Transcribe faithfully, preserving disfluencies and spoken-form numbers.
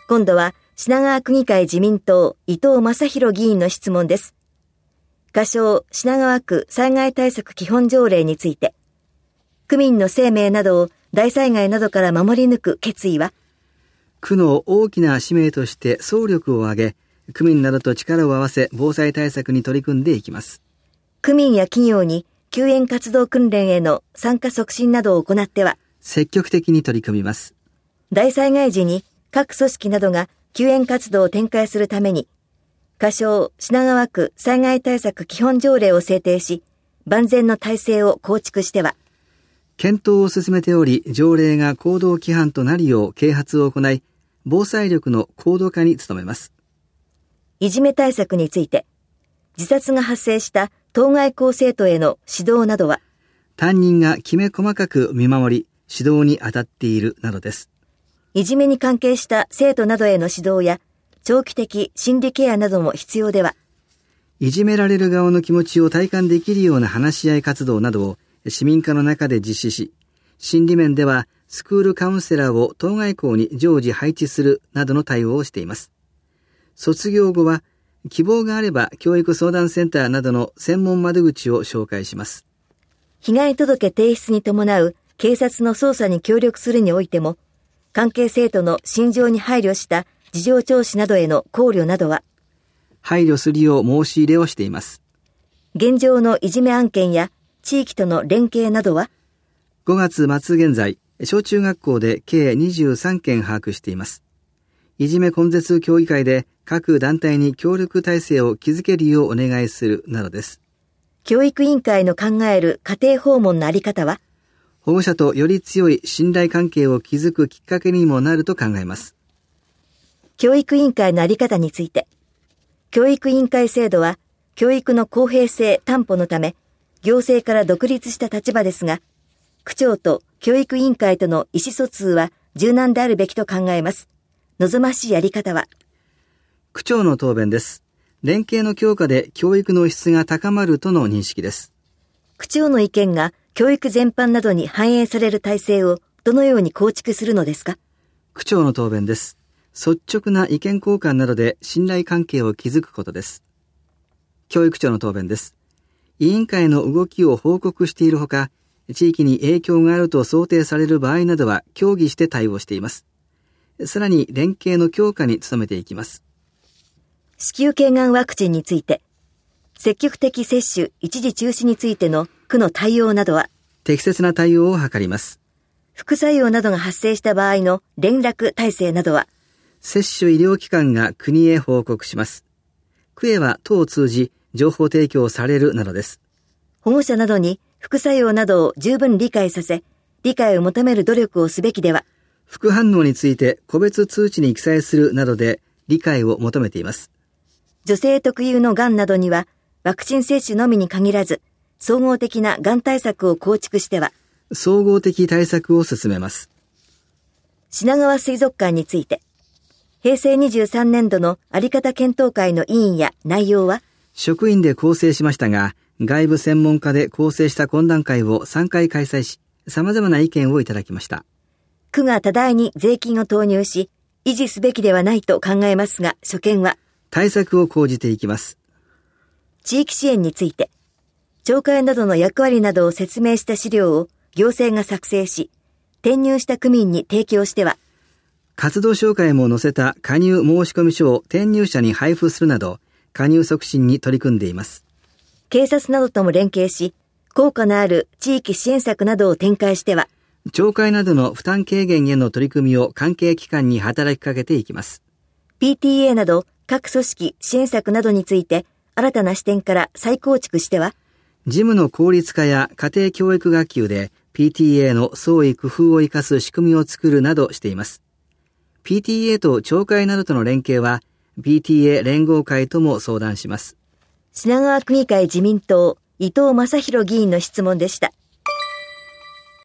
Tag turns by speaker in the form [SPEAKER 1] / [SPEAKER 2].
[SPEAKER 1] 今度は品川区議会自民党伊藤正弘議員の質問です。仮称品川区災害対策基本条例について、区民の生命などを大災害などから守り抜く決意は、
[SPEAKER 2] 区の大きな使命として総力を挙げ、区民などと力を合わせ防災対策に取り組んでいきます。
[SPEAKER 1] 区民や企業に救援活動訓練への参加促進などを行っては、
[SPEAKER 2] 積極的に取り組みます。
[SPEAKER 1] 大災害時に各組織などが救援活動を展開するために、仮称品川区災害対策基本条例を制定し、万全の体制を構築しては、
[SPEAKER 2] 検討を進めており、条例が行動規範となるよう啓発を行い、防災力の高度化に努めます。
[SPEAKER 1] いじめ対策について、自殺が発生した当該校生徒への指導などは、
[SPEAKER 2] 担任がきめ細かく見守り、指導に当たっているなどです。
[SPEAKER 1] いじめに関係した生徒などへの指導や、長期的心理ケアなども必要では、
[SPEAKER 2] いじめられる側の気持ちを体感できるような話し合い活動などを市民課の中で実施し、心理面ではスクールカウンセラーを当該校に常時配置するなどの対応をしています。卒業後は希望があれば教育相談センターなどの専門窓口を紹介します。
[SPEAKER 1] 被害届提出に伴う警察の捜査に協力するにおいても、関係生徒の心情に配慮した事情聴取などへの考慮などは、
[SPEAKER 2] 配慮するよう申し入れをしています。
[SPEAKER 1] 現状のいじめ案件や地域との連携などは、
[SPEAKER 2] ごがつ末現在、小中学校で計にじゅうさんけん把握しています。いじめ根絶協議会で各団体に協力体制を築けるようお願いするなどです。
[SPEAKER 1] 教育委員会の考える家庭訪問のあり方は、
[SPEAKER 2] 保護者とより強い信頼関係を築くきっかけにもなると考えます。
[SPEAKER 1] 教育委員会のあり方について、教育委員会制度は教育の公平性担保のため、行政から独立した立場ですが、区長と教育委員会との意思疎通は柔軟であるべきと考えます。望ましいやり方は、
[SPEAKER 2] 区長の答弁です。連携の強化で教育の質が高まるとの認識です。
[SPEAKER 1] 区長の意見が教育全般などに反映される体制をどのように構築するのですか？
[SPEAKER 2] 区長の答弁です。率直な意見交換などで信頼関係を築くことです。教育長の答弁です。委員会の動きを報告しているほか、地域に影響があると想定される場合などは協議して対応しています。さらに連携の強化に努めていきます。
[SPEAKER 1] 子宮頸がんワクチンについて、積極的接種一時中止についての区の対応などは、
[SPEAKER 2] 適切な対応を図ります。
[SPEAKER 1] 副作用などが発生した場合の連絡体制などは、
[SPEAKER 2] 接種医療機関が国へ報告します。区へは都を通じ情報提供されるなどです。
[SPEAKER 1] 保護者などに副作用などを十分理解させ、理解を求める努力をすべきでは、
[SPEAKER 2] 副反応について個別通知に記載するなどで理解を求めています。
[SPEAKER 1] 女性特有のがんなどには、ワクチン接種のみに限らず、総合的ながん対策を構築しては、
[SPEAKER 2] 総合的対策を進めます。
[SPEAKER 1] 品川水族館について、平成にじゅうさんねんどのあり方検討会の委員や内容は、
[SPEAKER 2] 職員で構成しましたが、外部専門家で構成した懇談会をさんかい開催し、様々な意見をいただきました。
[SPEAKER 1] 区が多大に税金を投入し、維持すべきではないと考えますが、所見は、
[SPEAKER 2] 対策を講じていきます。
[SPEAKER 1] 地域支援について、町会などの役割などを説明した資料を行政が作成し、転入した区民に提供しては、
[SPEAKER 2] 活動紹介も載せた加入申込書を転入者に配布するなど、加入促進に取り組んでいます。
[SPEAKER 1] 警察などとも連携し、効果のある地域支援策などを展開しては、
[SPEAKER 2] 町会などの負担軽減への取り組みを関係機関に働きかけていきます。
[SPEAKER 1] ピーティーエー など各組織支援策などについて新たな視点から再構築しては、
[SPEAKER 2] 事務の効率化や家庭教育学級で ピーティーエー の創意工夫を生かす仕組みを作るなどしています。ピーティーエー と町会などとの連携は ピーティーエー 連合会とも相談します。
[SPEAKER 1] 品川区議会自民党伊藤正弘議員の質問でした。